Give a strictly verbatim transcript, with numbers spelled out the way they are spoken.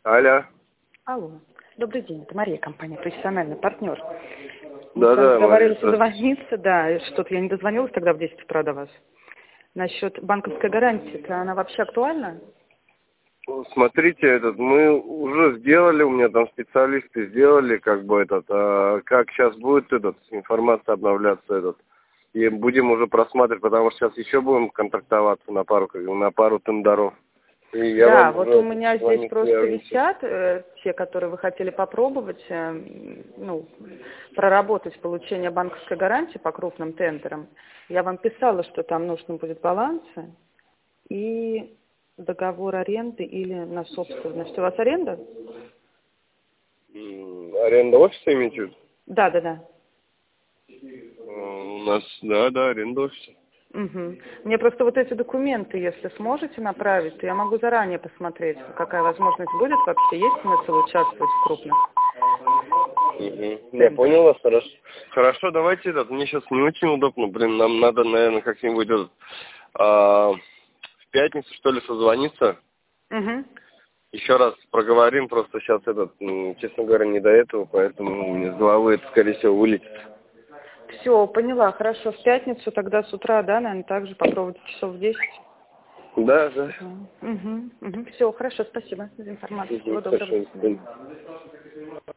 Алло. Алло. Добрый день, это Мария, компания «Профессиональный партнер». Да, да, договорились Мария, созвониться, да, и что-то я не дозвонилась тогда в десять утра до вас. Насчет банковской гарантии, -то она вообще актуальна? Смотрите, этот, мы уже сделали, у меня там специалисты сделали, как бы этот, а как сейчас будет этот, информация обновляться, этот, и будем уже просматривать, потому что сейчас еще будем контрактоваться на пару, как бы, на пару тендеров. И я Да, вам вот уже у меня здесь звоню, просто свяжемся. висят э, те, которые вы хотели попробовать, э, ну, проработать получение банковской гарантии по крупным тендерам. Я вам писала, что там нужно будет балансы и договор аренды или на собственность. У вас аренда? М, Аренда офиса имеете в виду? Да, да, да. М, У нас, да, да, аренда офиса. Угу. Мне просто вот эти документы, если сможете направить, то я могу заранее посмотреть, какая возможность будет вообще, есть смысл участвовать в крупных Угу. Я тендерах. понял вас, хорошо. Хорошо, давайте этот, мне сейчас не очень удобно, блин, нам надо, наверное, как-нибудь этот, а, в пятницу, что ли, созвониться. Угу. Еще раз проговорим, просто сейчас этот, м, честно говоря, не до этого, поэтому ну, мне с головы это, скорее всего, вылетит. Все, поняла, хорошо, в пятницу тогда с утра, да, наверное, также попробовать часов в десять. Да, да. Угу. Угу. Все, хорошо, спасибо за информацию. Угу, Всего доброго, хорошо, до до свидания. свидания.